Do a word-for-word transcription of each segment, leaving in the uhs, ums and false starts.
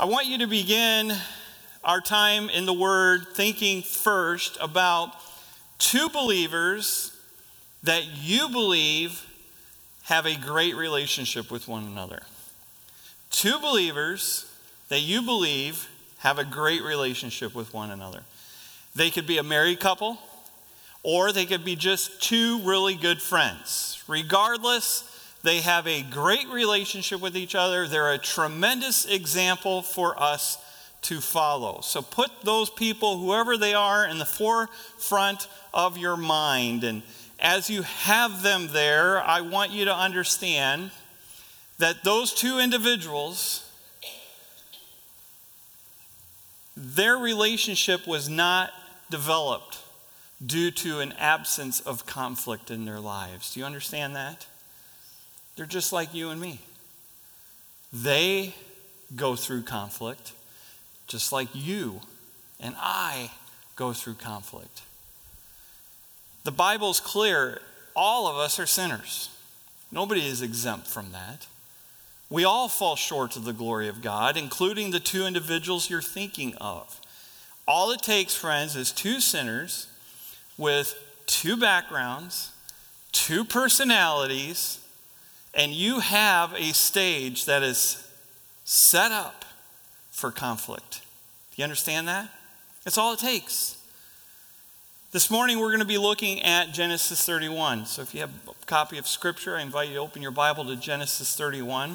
I want you to begin our time in the Word thinking first about two believers that you believe have a great relationship with one another. Two believers that you believe have a great relationship with one another. They could be a married couple, or they could be just two really good friends. Regardless, they have a great relationship with each other. They're a tremendous example for us to follow. So put those people, whoever they are, in the forefront of your mind. And as you have them there, I want you to understand that those two individuals, their relationship was not developed due to an absence of conflict in their lives. Do you understand that? They're just like you and me. They go through conflict just like you and I go through conflict. The Bible's clear. All of us are sinners. Nobody is exempt from that. We all fall short of the glory of God, including the two individuals you're thinking of. All it takes, friends, is two sinners with two backgrounds, two personalities, and you have a stage that is set up for conflict. Do you understand that? That's all it takes. This morning we're going to be looking at Genesis thirty-one. So if you have a copy of Scripture, I invite you to open your Bible to Genesis thirty-one.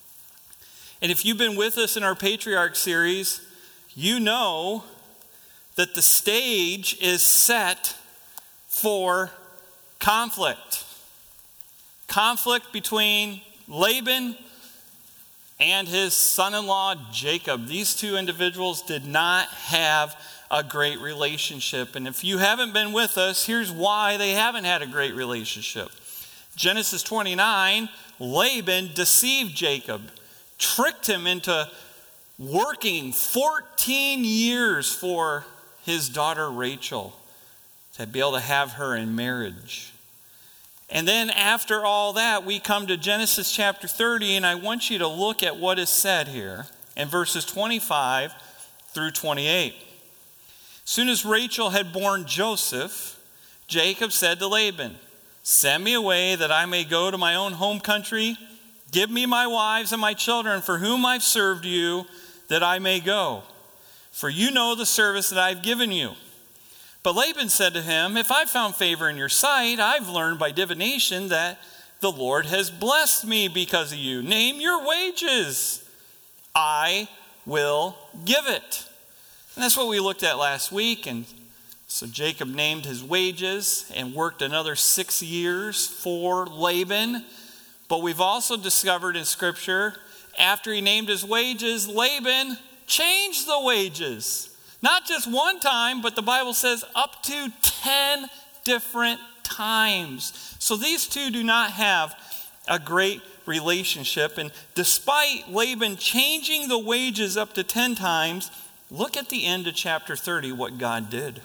And if you've been with us in our Patriarch series, you know that the stage is set for conflict. Conflict between Laban and his son-in-law Jacob. These two individuals did not have a great relationship. And if you haven't been with us, here's why they haven't had a great relationship. Genesis twenty-nine, Laban deceived Jacob, tricked him into working fourteen years for his daughter Rachel to be able to have her in marriage. And then after all that, we come to Genesis chapter thirty, and I want you to look at what is said here in verses twenty-five through twenty-eight. As soon as Rachel had borne Joseph, Jacob said to Laban, "Send me away that I may go to my own home country. Give me my wives and my children for whom I've served you, that I may go. For you know the service that I've given you." But Laban said to him, "If I found favor in your sight, I've learned by divination that the Lord has blessed me because of you. Name your wages. I will give it." And that's what we looked at last week. And so Jacob named his wages and worked another six years for Laban. But we've also discovered in Scripture, after he named his wages, Laban changed the wages. Not just one time, but the Bible says up to ten different times. So these two do not have a great relationship. And despite Laban changing the wages up to ten times, look at the end of chapter thirty, what God did.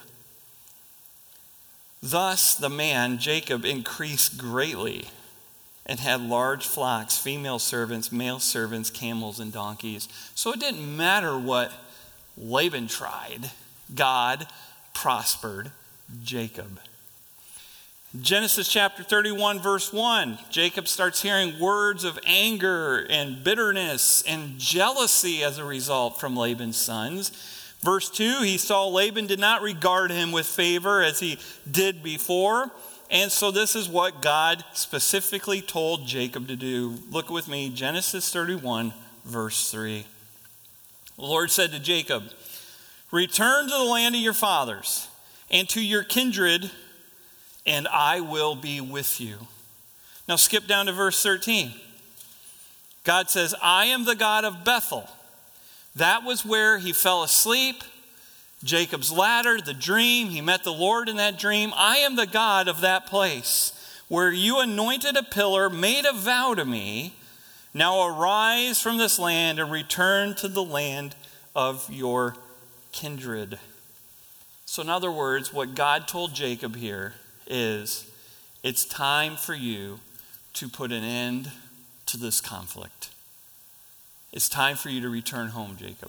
Thus the man, Jacob, increased greatly and had large flocks, female servants, male servants, camels, and donkeys. So it didn't matter what Laban tried. God prospered Jacob. Genesis chapter thirty-one, verse one, Jacob starts hearing words of anger and bitterness and jealousy as a result from Laban's sons. Verse two, he saw Laban did not regard him with favor as he did before. And so this is what God specifically told Jacob to do. Look with me, Genesis thirty-one, verse three. The Lord said to Jacob, "Return to the land of your fathers and to your kindred, and I will be with you." Now skip down to verse thirteen. God says, "I am the God of Bethel." That was where he fell asleep. Jacob's ladder, the dream, he met the Lord in that dream. I am the God of that place where you anointed a pillar, made a vow to me. Now arise from this land and return to the land of your kindred. So in other words, what God told Jacob here is, it's time for you to put an end to this conflict. It's time for you to return home, Jacob.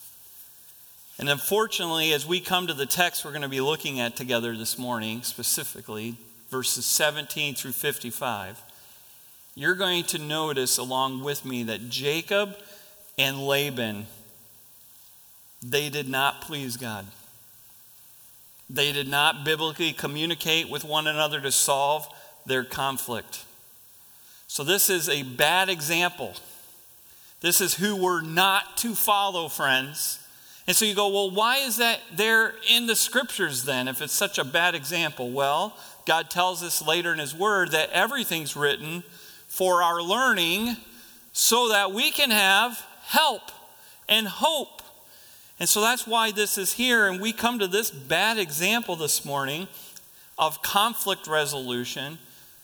And unfortunately, as we come to the text we're going to be looking at together this morning, specifically verses seventeen through fifty-five, you're going to notice along with me that Jacob and Laban, they did not please God. They did not biblically communicate with one another to solve their conflict. So this is a bad example. This is who we're not to follow, friends. And so you go, well, why is that there in the scriptures then if it's such a bad example? Well, God tells us later in his word that everything's written for our learning so that we can have help and hope. And so that's why this is here. And we come to this bad example this morning of conflict resolution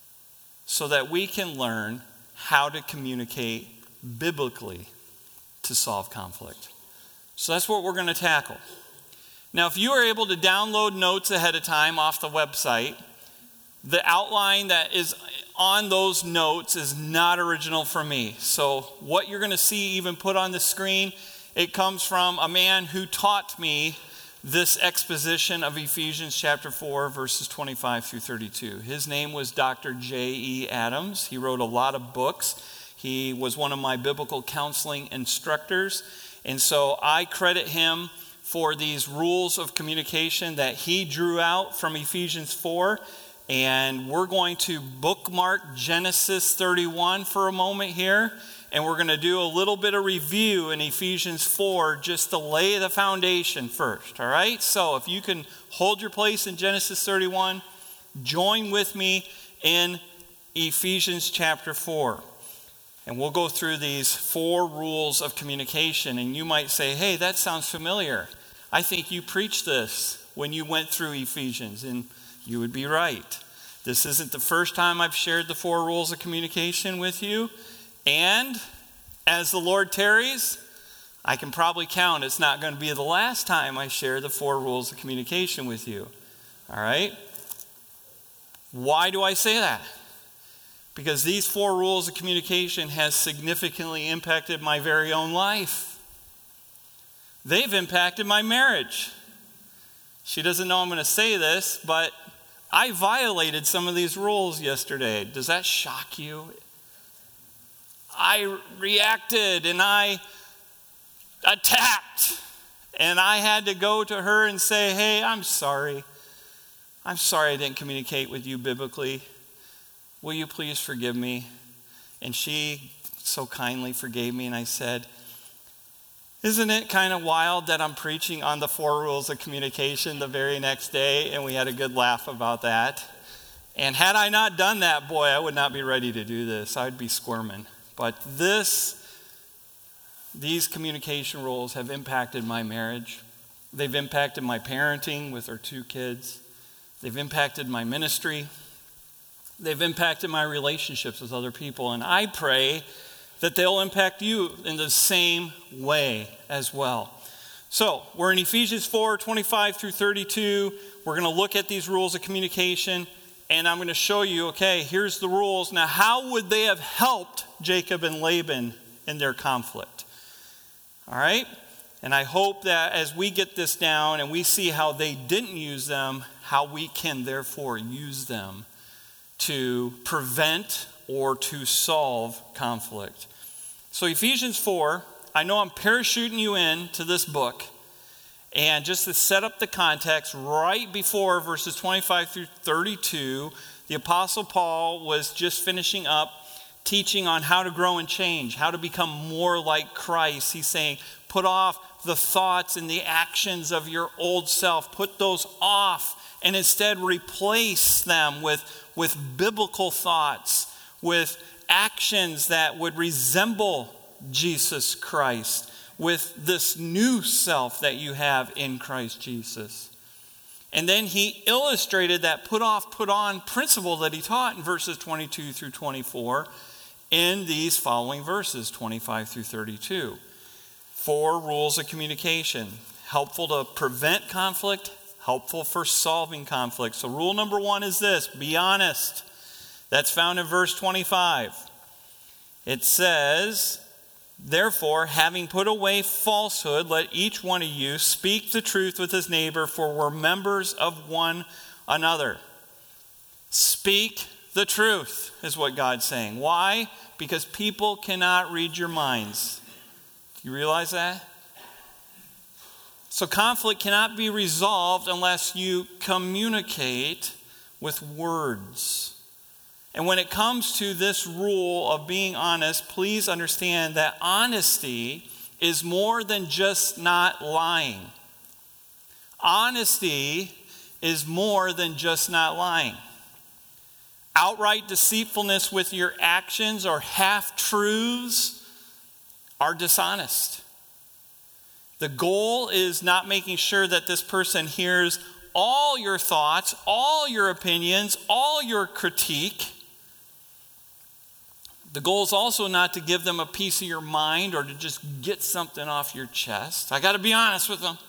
so that we can learn how to communicate biblically to solve conflict. So that's what we're going to tackle. Now, if you are able to download notes ahead of time off the website, the outline that is on those notes is not original for me. So what you're going to see even put on the screen, it comes from a man who taught me this exposition of Ephesians chapter four, verses twenty-five through thirty-two. His name was Doctor J E Adams. He wrote a lot of books. He was one of my biblical counseling instructors. And so I credit him for these rules of communication that he drew out from Ephesians four. And we're going to bookmark Genesis thirty-one for a moment here. And we're going to do a little bit of review in Ephesians four just to lay the foundation first. All right? So if you can hold your place in Genesis thirty-one, join with me in Ephesians chapter four. And we'll go through these four rules of communication. And you might say, hey, that sounds familiar. I think you preached this when you went through Ephesians. And you would be right. This isn't the first time I've shared the four rules of communication with you. And as the Lord tarries, I can probably count it's not going to be the last time I share the four rules of communication with you. All right? Why do I say that? Because these four rules of communication has significantly impacted my very own life. They've impacted my marriage. She doesn't know I'm going to say this, but I violated some of these rules yesterday. Does that shock you? I reacted and I attacked. And I had to go to her and say, hey, I'm sorry. I'm sorry I didn't communicate with you biblically. Will you please forgive me? And she so kindly forgave me. And I said, isn't it kind of wild that I'm preaching on the four rules of communication the very next day? And we had a good laugh about that. And had I not done that, boy, I would not be ready to do this. I'd be squirming. But this, these communication rules have impacted my marriage. They've impacted my parenting with our two kids. They've impacted my ministry. They've impacted my relationships with other people. And I pray that they'll impact you in the same way as well. So we're in Ephesians four, twenty-five through thirty-two. We're going to look at these rules of communication. And I'm going to show you, okay, here's the rules. Now, how would they have helped Jacob and Laban in their conflict? All right? And I hope that as we get this down and we see how they didn't use them, how we can therefore use them to prevent or to solve conflict. So Ephesians four, I know I'm parachuting you in to this book. And just to set up the context, right before verses twenty-five through thirty-two, the Apostle Paul was just finishing up teaching on how to grow and change, how to become more like Christ. He's saying, put off the thoughts and the actions of your old self. Put those off and instead replace them with, with biblical thoughts, with actions that would resemble Jesus Christ, with this new self that you have in Christ Jesus. And then he illustrated that put off, put on principle that he taught in verses twenty-two through twenty-four in these following verses, twenty-five through thirty-two. Four rules of communication, helpful to prevent conflict, helpful for solving conflict. So rule number one is this: be honest. That's found in verse twenty-five. It says, Therefore, having put away falsehood, let each one of you speak the truth with his neighbor, for we're members of one another. Speak the truth is what God's saying. Why? Because people cannot read your minds. Do you realize that? So conflict cannot be resolved unless you communicate with words. And when it comes to this rule of being honest, please understand that honesty is more than just not lying. Honesty is more than just not lying. Outright deceitfulness with your actions or half-truths are dishonest. The goal is not making sure that this person hears all your thoughts, all your opinions, all your critique. The goal is also not to give them a piece of your mind or to just get something off your chest. I got to be honest with them.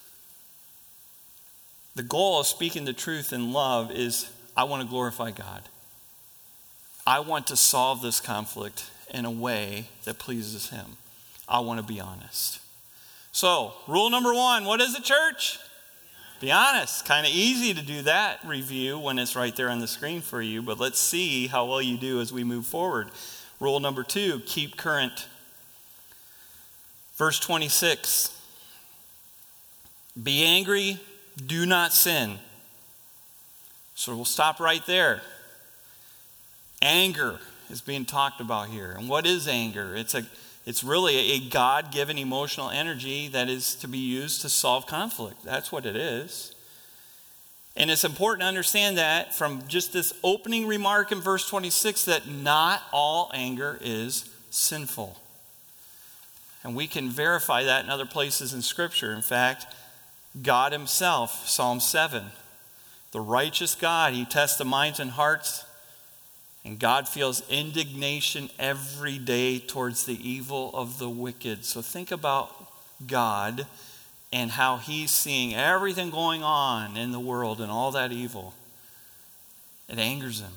The goal of speaking the truth in love is, I want to glorify God. I want to solve this conflict in a way that pleases him. I want to be honest. So, rule number one, what is it, church? Be honest. Kind of easy to do that review when it's right there on the screen for you, but let's see how well you do as we move forward. Rule number two, keep current. Verse twenty-six. Be angry, do not sin. So we'll stop right there. Anger is being talked about here. And what is anger? It's a It's really a God-given emotional energy that is to be used to solve conflict. That's what it is. And it's important to understand that from just this opening remark in verse twenty-six that not all anger is sinful. And we can verify that in other places in Scripture. In fact, God himself, Psalm seven, the righteous God, he tests the minds and hearts. And God feels indignation every day towards the evil of the wicked. So think about God and how he's seeing everything going on in the world and all that evil. It angers him.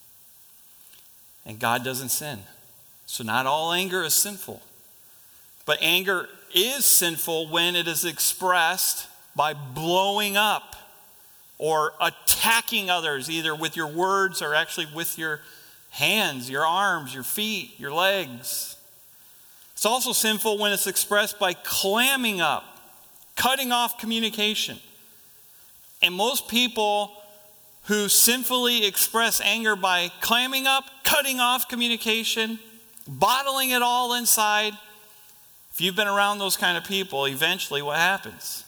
And God doesn't sin. So not all anger is sinful. But anger is sinful when it is expressed by blowing up or attacking others, either with your words or actually with your hands, your arms, your feet, your legs. It's also sinful when it's expressed by clamming up, cutting off communication. And most people who sinfully express anger by clamming up, cutting off communication, bottling it all inside, if you've been around those kind of people, eventually what happens?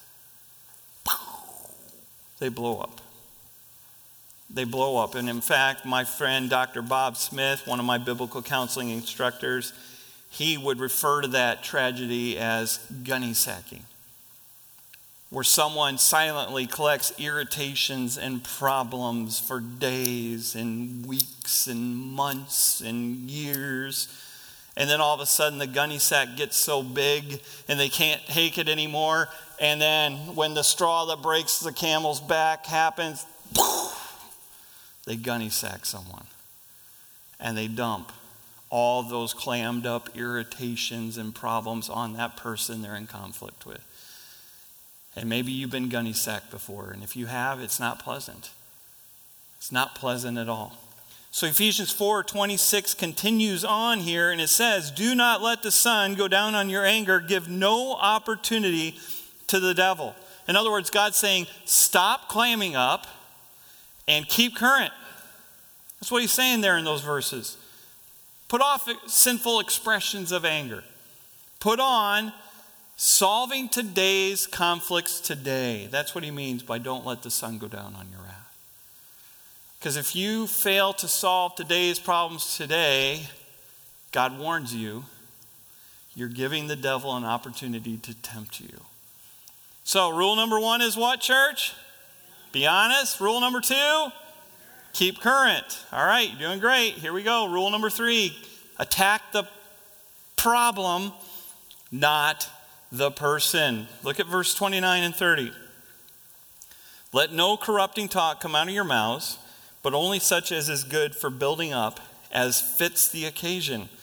They blow up. They blow up. And in fact, my friend Doctor Bob Smith, one of my biblical counseling instructors, he would refer to that tragedy as gunny sacking, where someone silently collects irritations and problems for days and weeks and months and years. And then all of a sudden the gunny sack gets so big and they can't take it anymore. And then when the straw that breaks the camel's back happens, they gunny sack someone. And they dump all those clammed up irritations and problems on that person they're in conflict with. And maybe you've been gunny sacked before. And if you have, it's not pleasant. It's not pleasant at all. So Ephesians four twenty-six continues on here, and it says, do not let the sun go down on your anger. Give no opportunity to the devil. In other words, God's saying, stop clamming up and keep current. That's what he's saying there in those verses. Put off sinful expressions of anger. Put on solving today's conflicts today. That's what he means by don't let the sun go down on your wrath. Because if you fail to solve today's problems today, God warns you, you're giving the devil an opportunity to tempt you. So rule number one is what, church? Be honest. Rule number two, keep current. All right, you're doing great. Here we go. Rule number three, attack the problem, not the person. Look at verse twenty-nine and thirty. Let no corrupting talk come out of your mouths, but only such as is good for building up, as fits the occasion,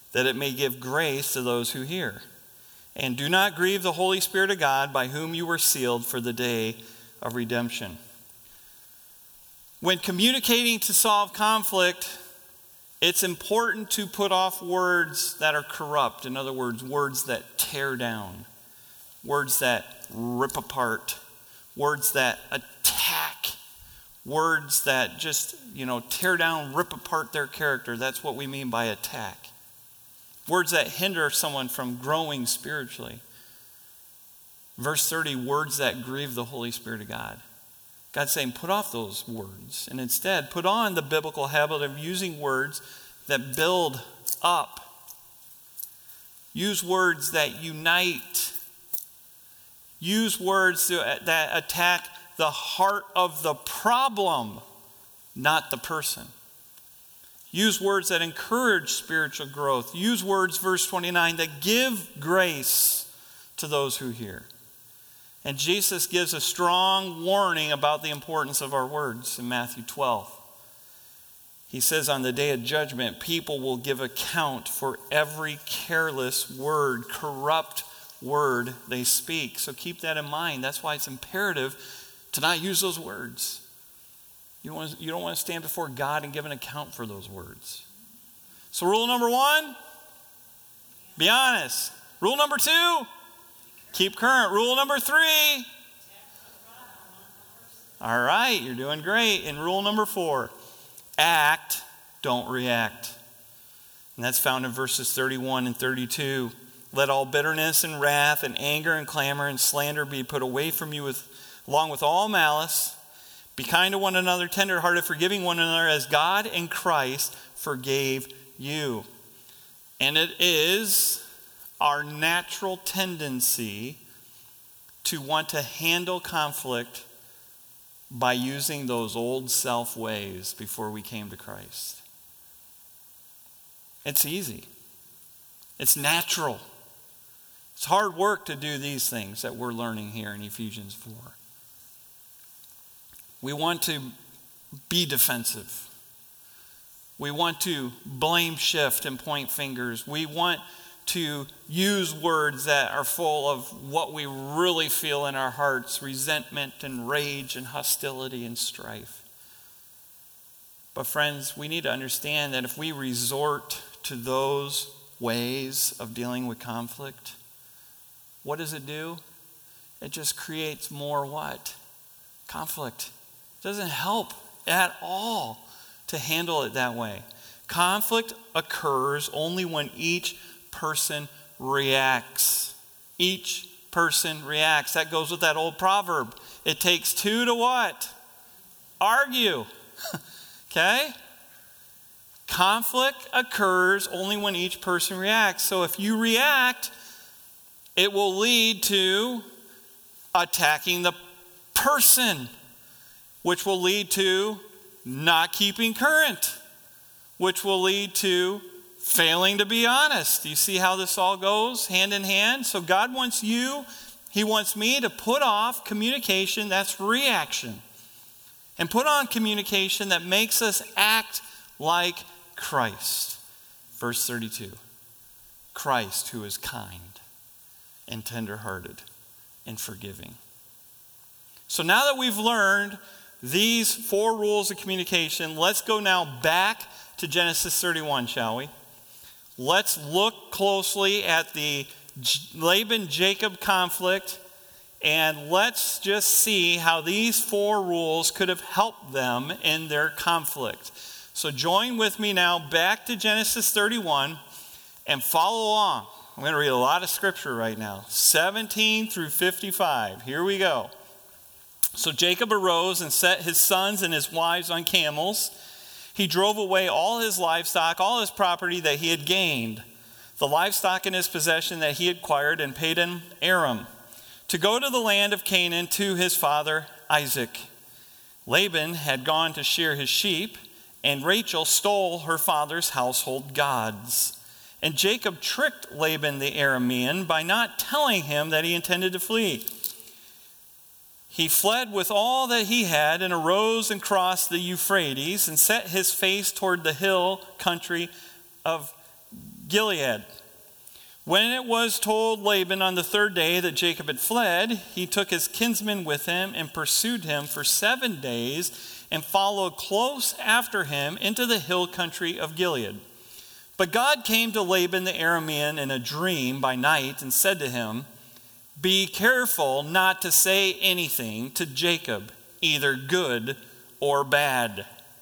that it may give grace to those who hear. And do not grieve the Holy Spirit of God, by whom you were sealed for the day of redemption. When communicating to solve conflict, it's important to put off words that are corrupt. In other words, words that tear down, words that rip apart, words that attack, words that just, you know, tear down, rip apart their character. That's what we mean by attack. Words that hinder someone from growing spiritually. Verse thirty, words that grieve the Holy Spirit of God. God's saying, put off those words, and instead put on the biblical habit of using words that build up. Use words that unite. Use words that attack the heart of the problem, not the person. Use words that encourage spiritual growth. Use words, verse twenty-nine, that give grace to those who hear. And Jesus gives a strong warning about the importance of our words in Matthew twelve. He says, on the day of judgment, people will give account for every careless word, corrupt word they speak. So keep that in mind. That's why it's imperative to not use those words. You don't, want to, you don't want to stand before God and give an account for those words. So rule number one, be honest. Rule number two, keep current. Rule number three, all right, you're doing great. And rule number four, act, don't react. And that's found in verses thirty-one and thirty-two. Let all bitterness and wrath and anger and clamor and slander be put away from you with, along with all malice. Be kind to one another, tenderhearted, forgiving one another as God in Christ forgave you. And it is our natural tendency to want to handle conflict by using those old self ways before we came to Christ. It's easy. It's natural. It's hard work to do these things that we're learning here in Ephesians four. We want to be defensive. We want to blame shift and point fingers. We want to use words that are full of what we really feel in our hearts, resentment and rage and hostility and strife. But friends, we need to understand that if we resort to those ways of dealing with conflict, what does it do? It just creates more what? Conflict. It doesn't help at all to handle it that way. Conflict occurs only when each person reacts. Each person reacts. That goes with that old proverb. It takes two to what? Argue. Okay? Conflict occurs only when each person reacts. So if you react, it will lead to attacking the person, which will lead to not keeping current, which will lead to failing to be honest. Do you see how this all goes hand in hand? So God wants you, He wants me to put off communication that's reaction and put on communication that makes us act like Christ. Verse thirty-two, Christ who is kind and tenderhearted and forgiving. So now that we've learned these four rules of communication, let's go now back to Genesis thirty-one, shall we? Let's look closely at the Laban-Jacob conflict, and let's just see how these four rules could have helped them in their conflict. So join with me now back to Genesis thirty-one and follow along. I'm going to read a lot of scripture right now. seventeen through fifty-five. Here we go. So Jacob arose and set his sons and his wives on camels. He drove away all his livestock, all his property that he had gained, the livestock in his possession that he had acquired in Padan Aram, to go to the land of Canaan to his father Isaac. Laban had gone to shear his sheep, and Rachel stole her father's household gods. And Jacob tricked Laban the Aramean by not telling him that he intended to flee. He fled with all that he had and arose and crossed the Euphrates and set his face toward the hill country of Gilead. When it was told Laban on the third day that Jacob had fled, he took his kinsman with him and pursued him for seven days and followed close after him into the hill country of Gilead. But God came to Laban the Aramean in a dream by night and said to him, "Be careful not to say anything to Jacob, either good or bad."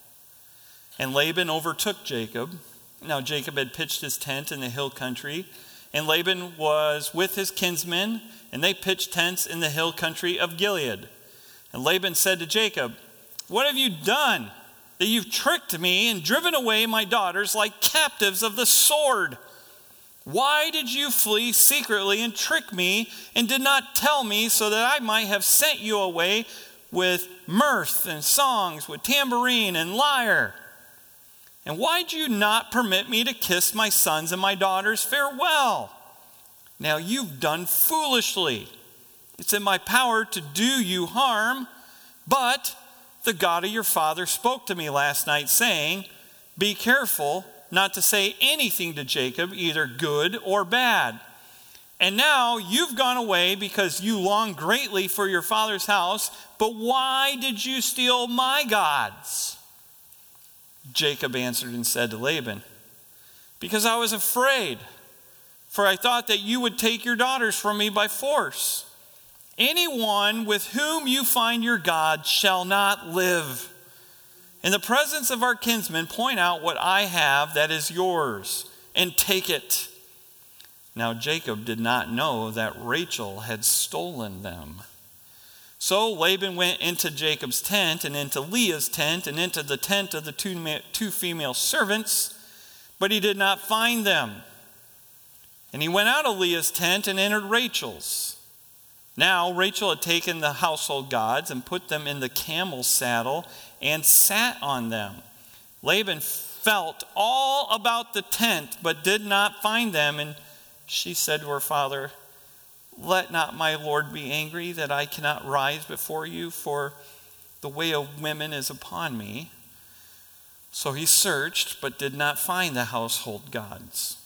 And Laban overtook Jacob. Now Jacob had pitched his tent in the hill country, and Laban was with his kinsmen, and they pitched tents in the hill country of Gilead. And Laban said to Jacob, "What have you done, that you've tricked me and driven away my daughters like captives of the sword? Why did you flee secretly and trick me and did not tell me, so that I might have sent you away with mirth and songs, with tambourine and lyre? And why did you not permit me to kiss my sons and my daughters farewell? Now you've done foolishly. It's in my power to do you harm, but the God of your father spoke to me last night, saying, 'Be careful not to say anything to Jacob, either good or bad.' And now you've gone away because you long greatly for your father's house, but why did you steal my gods?" Jacob answered and said to Laban, "Because I was afraid, for I thought that you would take your daughters from me by force. Anyone with whom you find your God shall not live. In the presence of our kinsmen, point out what I have that is yours, and take it." Now Jacob did not know that Rachel had stolen them. So Laban went into Jacob's tent and into Leah's tent and into the tent of the two, two female servants, but he did not find them. And he went out of Leah's tent and entered Rachel's. Now Rachel had taken the household gods and put them in the camel's saddle and sat on them. Laban felt all about the tent, but did not find them. And she said to her father, "Let not my Lord be angry that I cannot rise before you, for the way of women is upon me." So he searched, but did not find the household gods.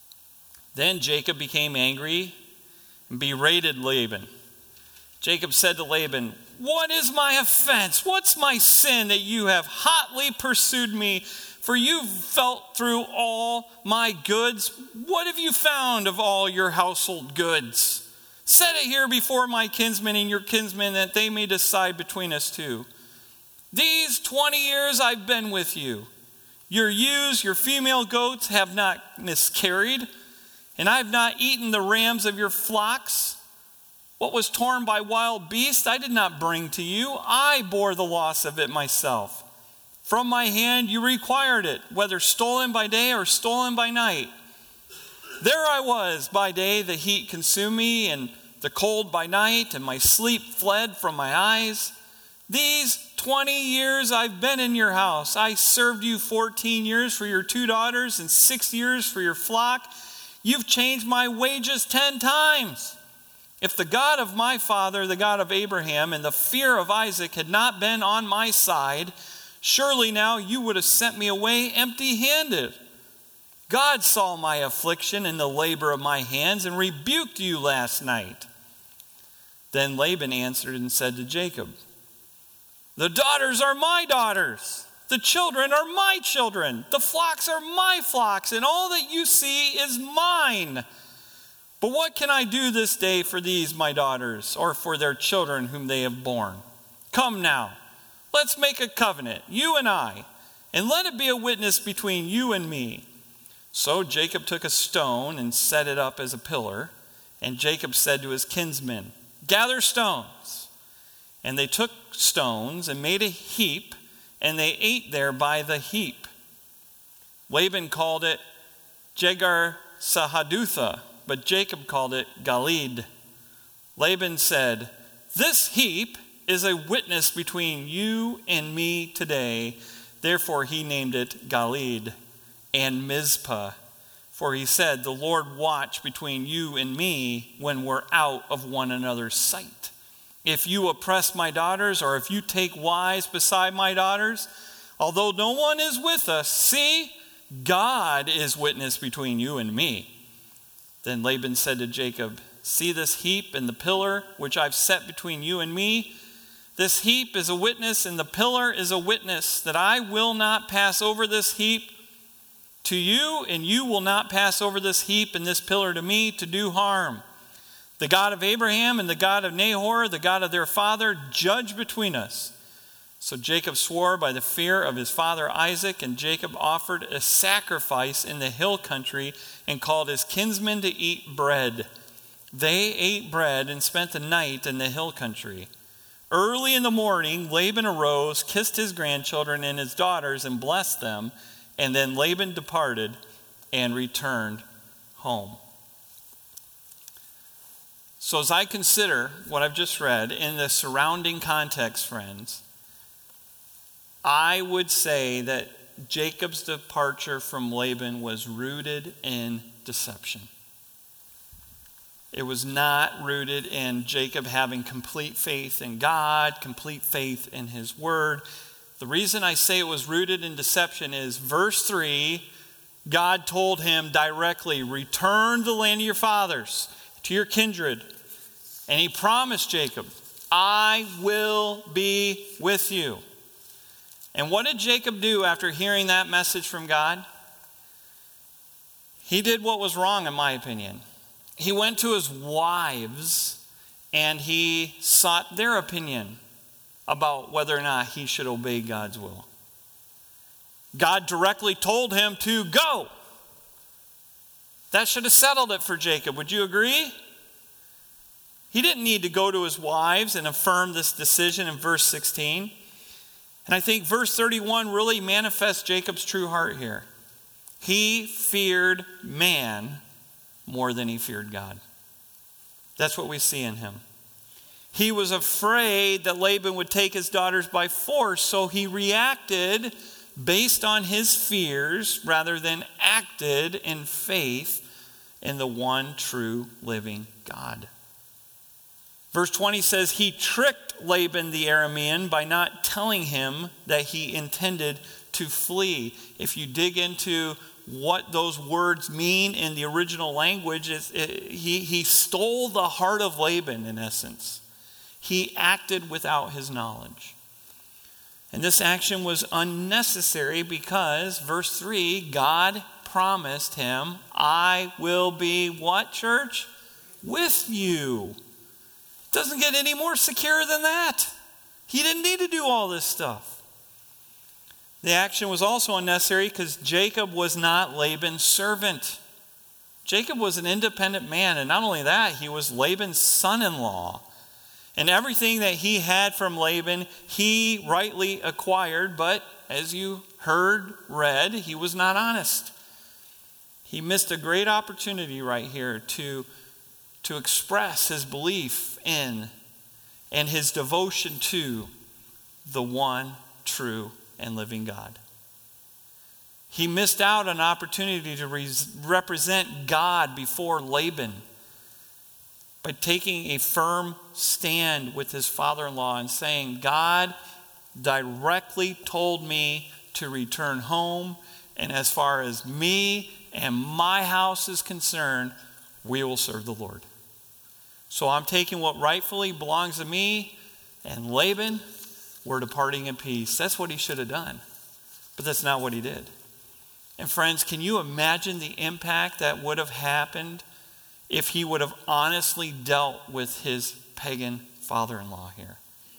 Then Jacob became angry and berated Laban. Jacob said to Laban, "What is my offense? What's my sin that you have hotly pursued me? For you've felt through all my goods. What have you found of all your household goods? Set it here before my kinsmen and your kinsmen, that they may decide between us two. These twenty years I've been with you. Your ewes, your female goats have not miscarried, and I've not eaten the rams of your flocks. What was torn by wild beasts I did not bring to you. I bore the loss of it myself. From my hand you required it, whether stolen by day or stolen by night. There I was by day, the heat consumed me, and the cold by night, and my sleep fled from my eyes. These twenty years I've been in your house. I served you fourteen years for your two daughters and six years for your flock. You've changed my wages ten times. If the God of my father, the God of Abraham, and the fear of Isaac had not been on my side, surely now you would have sent me away empty-handed. God saw my affliction and the labor of my hands and rebuked you last night." Then Laban answered and said to Jacob, "The daughters are my daughters. The children are my children. The flocks are my flocks, and all that you see is mine. But what can I do this day for these my daughters, or for their children whom they have borne? Come now, let's make a covenant, you and I, and let it be a witness between you and me." So Jacob took a stone and set it up as a pillar, and Jacob said to his kinsmen, "Gather stones." And they took stones and made a heap, and they ate there by the heap. Laban called it Jegar Sahadutha, but Jacob called it Galeed. Laban said, "This heap is a witness between you and me today." Therefore he named it Galeed and Mizpah. For he said, "The Lord watch between you and me when we're out of one another's sight. If you oppress my daughters, or if you take wives beside my daughters, although no one is with us, see, God is witness between you and me." Then Laban said to Jacob, "See this heap and the pillar which I've set between you and me? This heap is a witness and the pillar is a witness that I will not pass over this heap to you, and you will not pass over this heap and this pillar to me to do harm. The God of Abraham and the God of Nahor, the God of their father, judge between us." So Jacob swore by the fear of his father Isaac, and Jacob offered a sacrifice in the hill country and called his kinsmen to eat bread. They ate bread and spent the night in the hill country. Early in the morning, Laban arose, kissed his grandchildren and his daughters, and blessed them. And then Laban departed and returned home. So as I consider what I've just read in the surrounding context, friends, I would say that Jacob's departure from Laban was rooted in deception. It was not rooted in Jacob having complete faith in God, complete faith in his word. The reason I say it was rooted in deception is verse three, God told him directly, "Return to the land of your fathers, to your kindred." And he promised Jacob, "I will be with you." And what did Jacob do after hearing that message from God? He did what was wrong, in my opinion. He went to his wives and he sought their opinion about whether or not he should obey God's will. God directly told him to go. That should have settled it for Jacob. Would you agree? He didn't need to go to his wives and affirm this decision in verse sixteen. And I think verse thirty-one really manifests Jacob's true heart here. He feared man more than he feared God. That's what we see in him. He was afraid that Laban would take his daughters by force, so he reacted based on his fears rather than acted in faith in the one true living God. Verse twenty says, he tricked Laban the Aramean by not telling him that he intended to flee. If you dig into what those words mean in the original language, it, it, he, he stole the heart of Laban in essence. He acted without his knowledge. And this action was unnecessary because, verse three, God promised him, "I will be" what, church? "With you." Doesn't get any more secure than that. He didn't need to do all this stuff. The action was also unnecessary because Jacob was not Laban's servant. Jacob was an independent man, and not only that, he was Laban's son-in-law. And everything that he had from Laban, he rightly acquired, but as you heard, read, he was not honest. He missed a great opportunity right here to to express his belief in and his devotion to the one true and living God. He missed out on an opportunity to re- represent God before Laban by taking a firm stand with his father-in-law and saying, "God directly told me to return home, and as far as me and my house is concerned, we will serve the Lord. So I'm taking what rightfully belongs to me, and Laban, we're departing in peace." That's what he should have done. But that's not what he did. And friends, can you imagine the impact that would have happened if he would have honestly dealt with his pagan father-in-law here?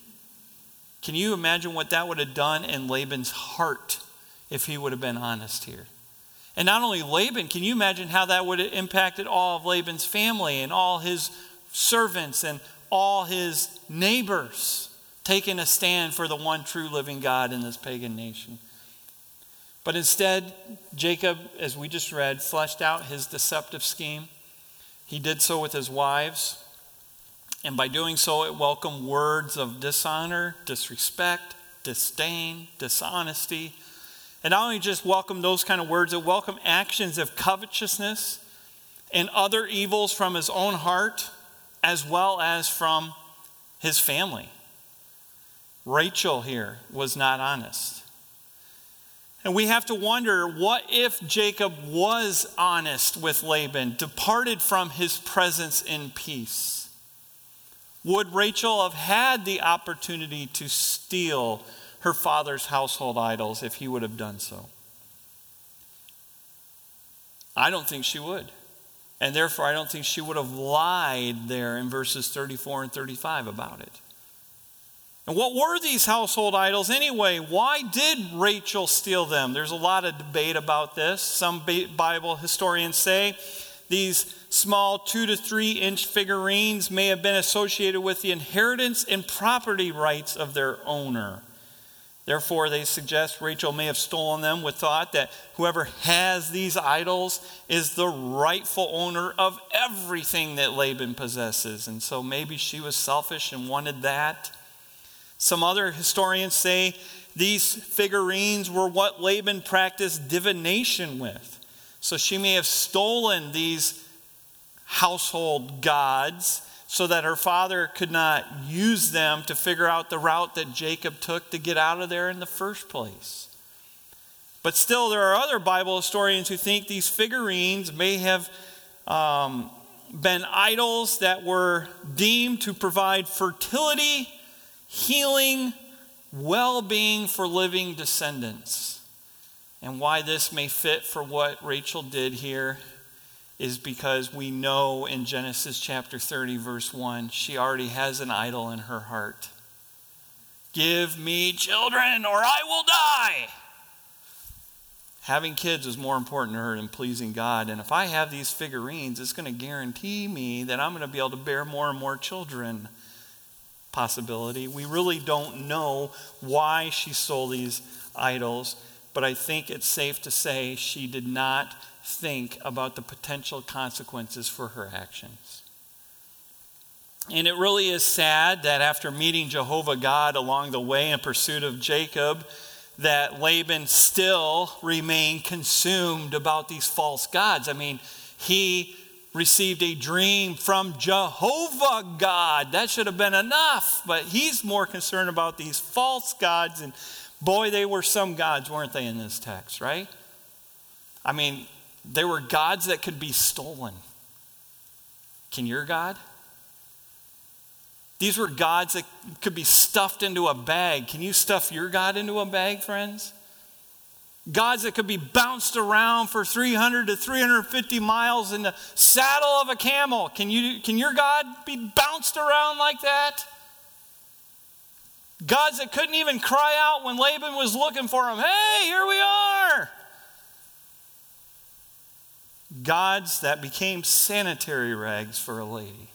Can you imagine what that would have done in Laban's heart if he would have been honest here? And not only Laban, can you imagine how that would have impacted all of Laban's family and all his servants and all his neighbors taking a stand for the one true living God in this pagan nation? But instead, Jacob, as we just read, fleshed out his deceptive scheme. He did so with his wives. And by doing so, it welcomed words of dishonor, disrespect, disdain, dishonesty. And not only just welcomed those kind of words, it welcomed actions of covetousness and other evils from his own heart, as well as from his family. Rachel here was not honest. And we have to wonder, what if Jacob was honest with Laban, departed from his presence in peace? Would Rachel have had the opportunity to steal her father's household idols if he would have done so? I don't think she would. And therefore, I don't think she would have lied there in verses thirty-four and thirty-five about it. And what were these household idols anyway? Why did Rachel steal them? There's a lot of debate about this. Some Bible historians say these small two to three inch figurines may have been associated with the inheritance and property rights of their owner. Therefore, they suggest Rachel may have stolen them with thought that whoever has these idols is the rightful owner of everything that Laban possesses. And so maybe she was selfish and wanted that. Some other historians say these figurines were what Laban practiced divination with. So she may have stolen these household gods so that her father could not use them to figure out the route that Jacob took to get out of there in the first place. But still, there are other Bible historians who think these figurines may have um, been idols that were deemed to provide fertility, healing, well-being for living descendants. And why this may fit for what Rachel did here is because we know in Genesis chapter thirty, verse one, she already has an idol in her heart. Give me children or I will die. Having kids is more important to her than pleasing God. And if I have these figurines, it's going to guarantee me that I'm going to be able to bear more and more children. Possibility. We really don't know why she stole these idols, but I think it's safe to say she did not think about the potential consequences for her actions. And it really is sad that after meeting Jehovah God along the way in pursuit of Jacob, that Laban still remained consumed about these false gods. I mean, he received a dream from Jehovah God. That should have been enough. But he's more concerned about these false gods. And boy, they were some gods, weren't they, in this text, right? I mean, they were gods that could be stolen. Can your God? These were gods that could be stuffed into a bag. Can you stuff your God into a bag, friends? Gods that could be bounced around for three hundred to three hundred fifty miles in the saddle of a camel. Can you, can your God be bounced around like that? Gods that couldn't even cry out when Laban was looking for him. Hey, here we are. Gods that became sanitary rags for a lady.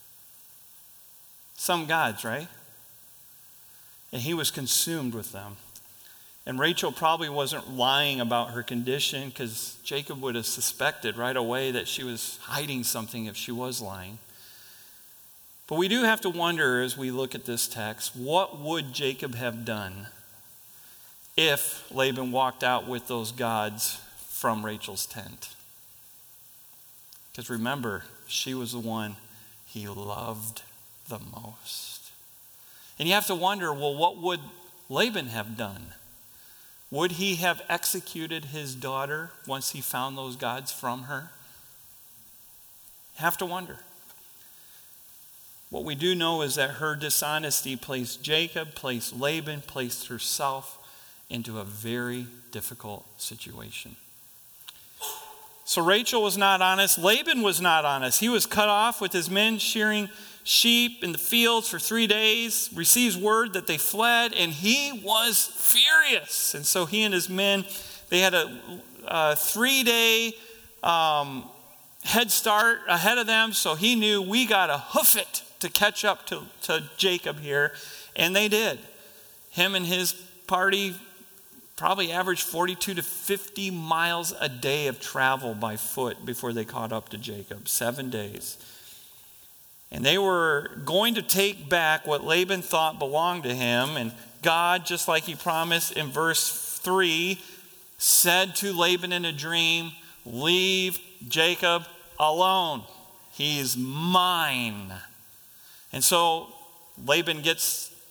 Some gods, right? And he was consumed with them. And Rachel probably wasn't lying about her condition, because Jacob would have suspected right away that she was hiding something if she was lying. But we do have to wonder as we look at this text, what would Jacob have done if Laban walked out with those gods from Rachel's tent? Because remember, she was the one he loved the most. And you have to wonder, well, what would Laban have done? Would he have executed his daughter once he found those gods from her? You have to wonder. What we do know is that her dishonesty placed Jacob, placed Laban, placed herself into a very difficult situation. So Rachel was not honest. Laban was not honest. He was cut off with his men shearing sheep in the fields for three days, receives word that they fled, and he was furious. And so he and his men, they had a, a three-day um, head start ahead of them, so he knew we got to hoof it to catch up to, to Jacob here, and they did. Him and his party probably averaged forty-two to fifty miles a day of travel by foot before they caught up to Jacob, seven days. And they were going to take back what Laban thought belonged to him. And God, just like he promised in verse three, said to Laban in a dream, leave Jacob alone. He is mine. And so Laban gets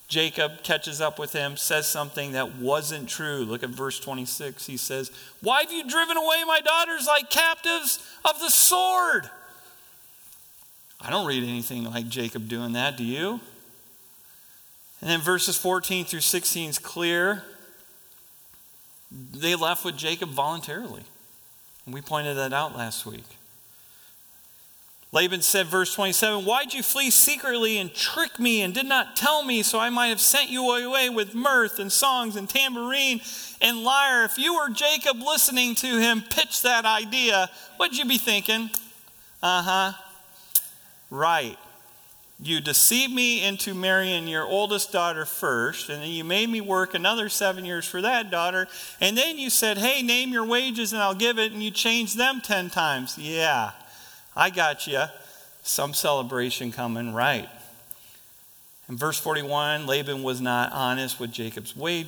Jacob catches up with him, says something that wasn't true. Look at verse twenty-six. He says, "Why have you driven away my daughters like captives of the sword?" I don't read anything like Jacob doing that, do you? And then verses fourteen through sixteen is clear. They left with Jacob voluntarily. And we pointed that out last week. Laban said, verse twenty-seven, "Why'd you flee secretly and trick me and did not tell me, so I might have sent you away with mirth and songs and tambourine and lyre?" If you were Jacob listening to him pitch that idea, what'd you be thinking? Uh-huh. Right. You deceived me into marrying your oldest daughter first, and then you made me work another seven years for that daughter, and then you said, "Hey, name your wages and I'll give it," and you changed them ten times. Yeah. I got you. Some celebration coming, right? In verse forty-one, Laban was not honest with Jacob's wages.